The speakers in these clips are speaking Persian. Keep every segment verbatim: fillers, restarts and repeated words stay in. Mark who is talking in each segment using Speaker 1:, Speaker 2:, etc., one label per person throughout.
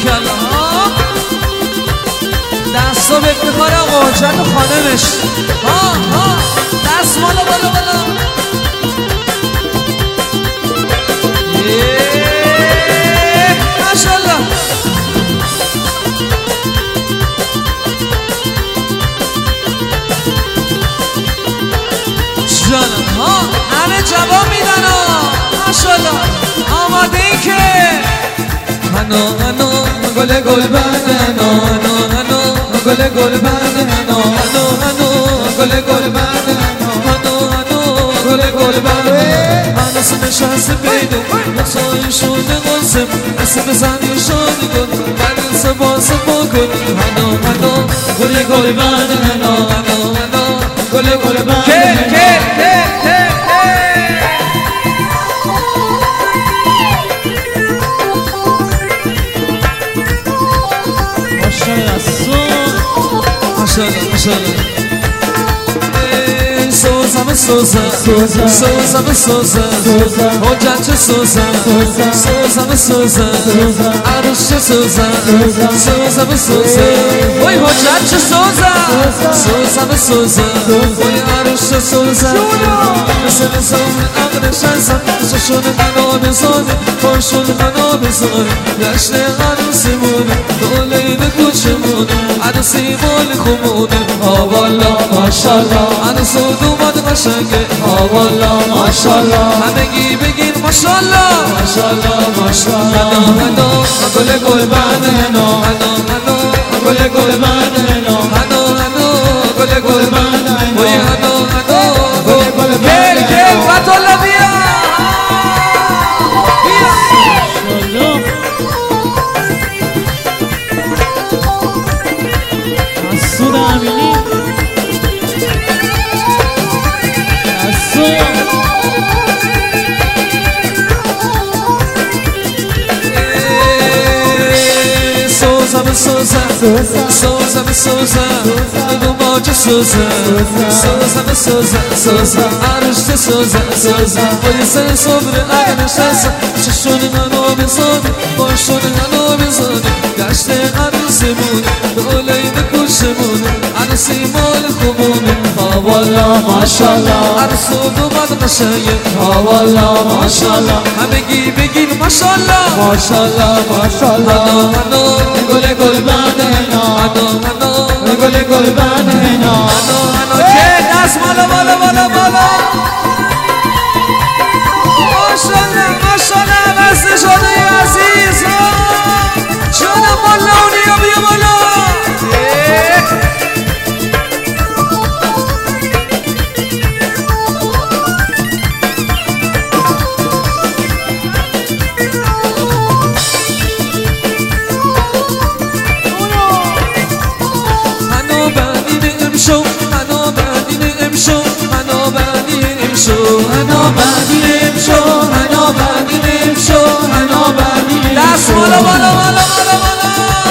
Speaker 1: باریکلا ها دستا به افتخار آقا حجت و خانمش ها ها دست مالا بالا بالا ماشالله جانم ها همه جواب میدن ها ماشالله آماده ای که هنو هنو گل گل بند هنو هنو هنو گل گل بند هنو هنو هنو گل گل بند هنو هنو گل گل بند هنوز نشسته بیدو نسای شده قاسم اسم زنی شده گل بند سباس بکن هنو هنو گل گل بند هنو هنو هنو گل گل بند که که که که ماشالله ماشالله سوزم سوزم سوزم سوزم سوزم حجت سوزم سوزم سوزم عروس سوزم سوزم سوزم وای حجت سوزم سوزم سوزم وای عروس سوزم مثل زمان عقل شنزم چشون منو بزانه پاشون منو بزانه گشت عروسیمونه دولین کوچمونه عروسی مال خمونه ها والا ماشالله عروس اومد قشنگه ها والا ماشالله همگی بگین ماشالله ماشالله ماشالله هنو هنو گل گل بند هنو هنو هنو گل گل بند هنو هنو هنو گل گل بند هنو هنو هنو گل گل بند گل فتولا بیا بیا مسعود امینی سوزم سوزم سوزم سوزم دوماج سوزم سوزم سوزم سوزم عروس سوزم سوزم وای سر صبر اگه نشستم چشون منو بزانه باشون منو بزانه گشت عروسیمونه دولین کوچمونه عروسی مال خوبونه ها والا ماشالله عروس اومد قشنگه ها والا ماشالله همگی بگین ماشالله ماشالله ماشالله هنو هنو گل گل بند هنو هنو هنو گل گل بند هنو هنو هنو که دست بالا بالا بالا بالا ماشالله ماشالله دست شده عزیز جانم بالا اونیا بیا بالا دست بالا بالا بالا بالا بالا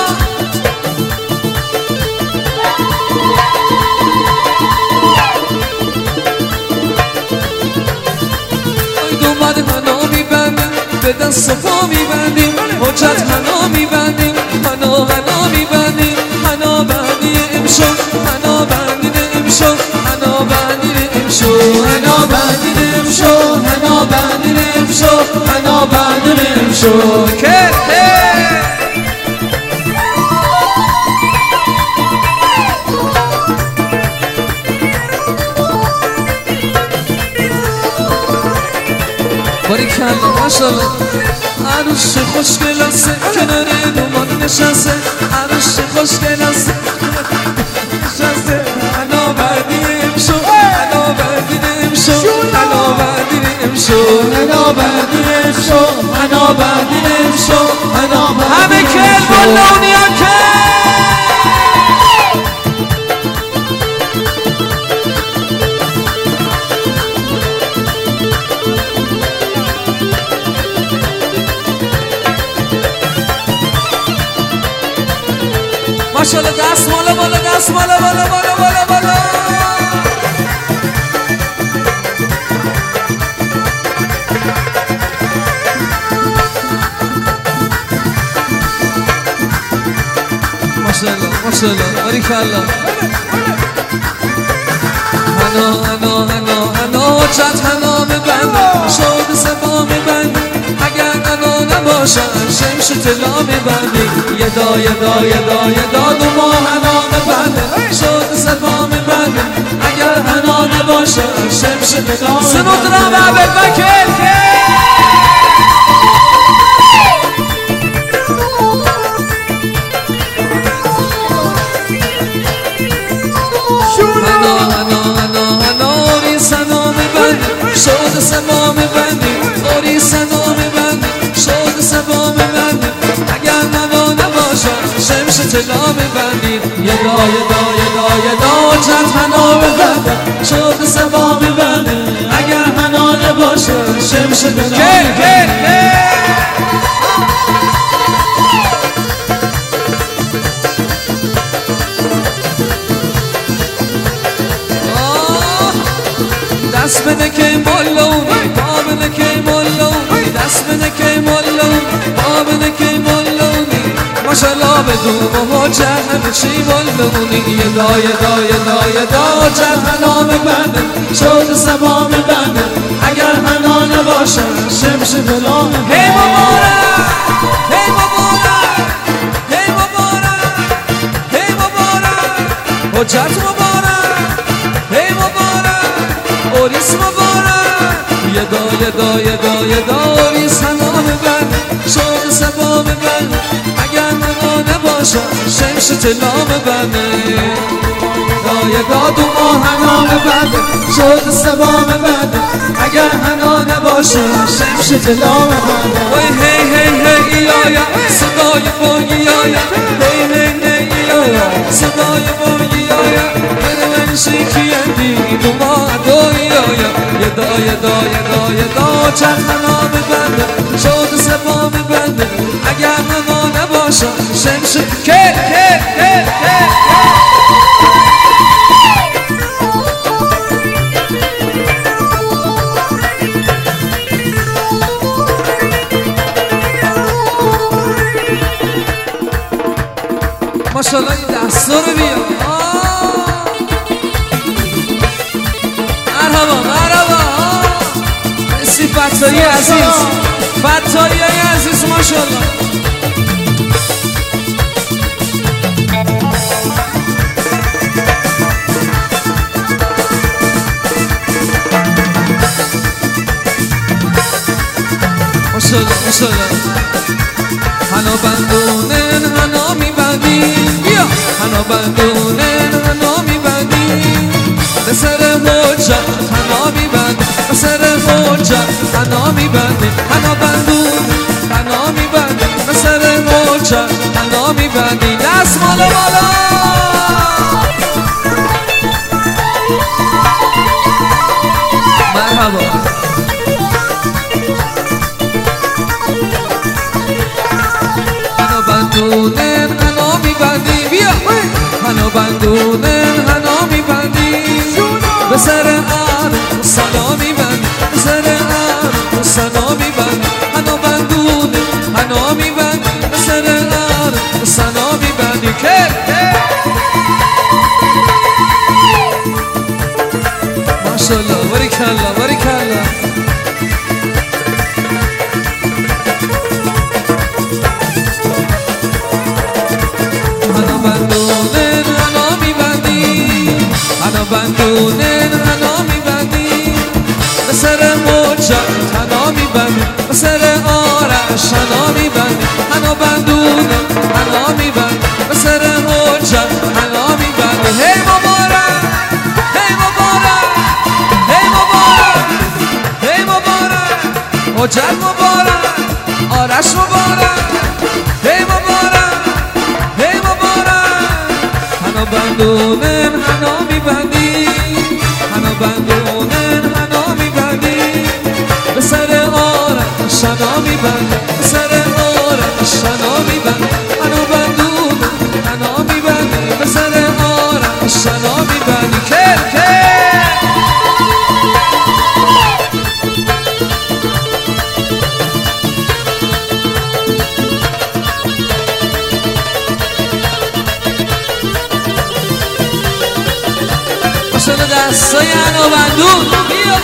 Speaker 1: دومد منو میبندیم به دست پا میبندیم حجت منو میبندیم منو منو میبندیم منو بندی امشو منو بندی امشو منو بندی امشو منو بندی امشو منو بندی امشو منو بندی امشو که باریکلا ماشالله عروس خوشگلاسه کنار دومان نشسته عروس خوشگلاسه نشسته منو بردیم شو منو بردیم شو منو بردیم شو منو بردیم شو منو بردیم شو منو همه کل بالا اونیا که ماشالله دست بالا بالا دست بالا بالا بالا بالا بالا ماشاءالله باریکالله هنا هنا هنا هنا حجت هنا میبند شاد سبا میبند اگر هنا نباشد شمش طلا میبندی یه دا یه دا یه دا یه دا دو ما هنا میبند شاد سبا میبند اگر هنا نباشد شمش طلا سنوت را به بگا کل شاد سبا میبندی اوری سنا میبندی شاد سبا میبندی اگر نوا نباشد شمش طلا میبندی یه دا یه دا یه دا یه دا چند هنا میبندی شاد سبا میبندی اگر هنا نباشد شمش طلا میبندی دست بده که مولونی پا بده که مولونی دست بده که مولونی پا بده که مولونی ماشالله بدون و حجت همه چی مولونی یه دا یه دا یه دا یه دا حجت هنا میبنده شاد سبا میبنده اگر هنا نباشد شمش طلا میبنده هی مبارک هی مبارک هی مبارک هی مبارک حجت مبارک هی مبارک اوریس مبارک یه دا یه دا یه دا یه دا اوریس هنا میبند شاد سبا میبند اگر هنا نباشد شمش طلا میبنده دا یه دا دو ما هنا میبند شاد سبا میبند اگر هنا نباشد شمش طلا میبنده وای هی هی هی ایایا صدای باگی آیا هی هی هی ایایا صدای باگی آیا من شیکی اندی دو ما دوی آیا یه دا یه دا یه دا یه دا چند هنا میبنده شاد سبا میبنده اگر هنا نباشد شمش که که که که ماشاءالله این دستا رو بیا مرحبا مرحبا مرسی فتایی عزیز فتایی عزیز ماشاءالله ماشاءالله ماشاءالله هنا بندونن هنا میبندیم بیا هنا بندونن هنا میبندیم به سر حجت هنا میبندیم به سر حجت هنا میبندیم هنا بندونن هنا میبندیم به سر حجت هنا میبندیم دست مالا بالا مرحبا بندونن هنا میبندی بیا هنا بندونن هنا میبندی به سر عرب سنا میبندی به سر عرب سنا میبندی هنا بندونن هنا میبندی به سر عرب سنا میبندی که ماشاءالله باریکالله باریکالله بندونن هنا میبندی به سر حجت هنا میبندی به سر آرش هنا میبندی هنا بندونن هنا میبندی به سر حجت هنا میبندی هی مبارک هی مبارک هی مبارک هی مبارک حجت مبارک آرش مبارک هی مبارک هی مبارک هنا بندونن هنا میبندی هنا بندونن هنا میبندی به سر آرش هنا میبندی به سر آرش هنا میبندی هنا بندونن هنا میبندی به سر آرش هنا میبندی که که بالا دستای عنابندون بیا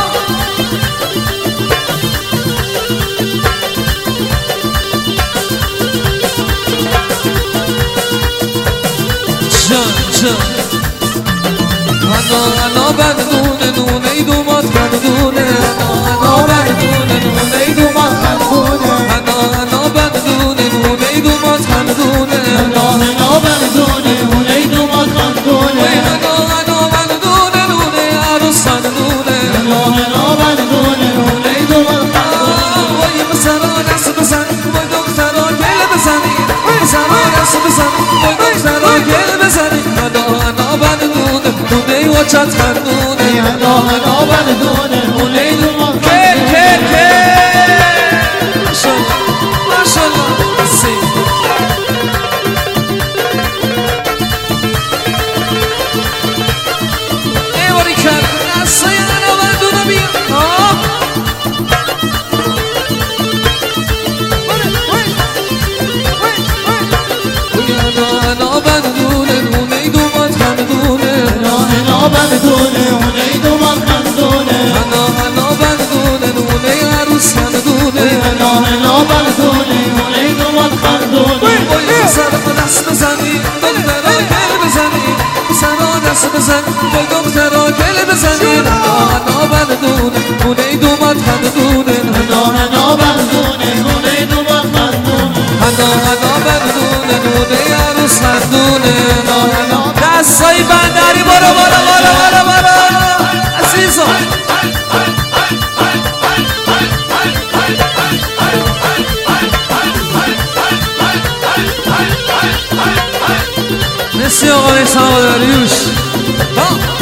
Speaker 1: جان جان عنابندونه نونه ای دومات خندونه عنابندونه نونه ای دومات خندونه عنابندونه نونه ای دومات خندونه
Speaker 2: عنابندونه نونه ای دومات خندونه
Speaker 1: عنابندونه نونه عروس خندونه
Speaker 2: عنابندونه نونه ای دومات خندونه
Speaker 1: وای پسرا دست بزن وای دخترا گل بزنی پسرا دست بزن وای دخترا گل بزنی عنابندونه نونه ای وچت خندونه
Speaker 2: عنابندونه نونه ای دومات
Speaker 1: که که که ماشالله ماشالله سی ای باری کرد دستای عنابندونه بیا عنابندونه نونه ای دومات خندونه
Speaker 2: عنابندونه نونه ای دومات خندونه
Speaker 1: عنابندونه نونه ای عروس خندونه
Speaker 2: عنابندونه نونه ای دومات خندونه
Speaker 1: وای پسرا دست بزنی دخترا گل بزنی پسرا دست بزن وای دخترا گل بزنی عنابندونه نونه ای دومات خندونه
Speaker 2: عنابندونه نونه ای دومات خندونه
Speaker 1: عنابندونه نونه ای عروس خندونه دستای بندری برو برو برو برو برو عزیزم مرسی آقای سواداریوش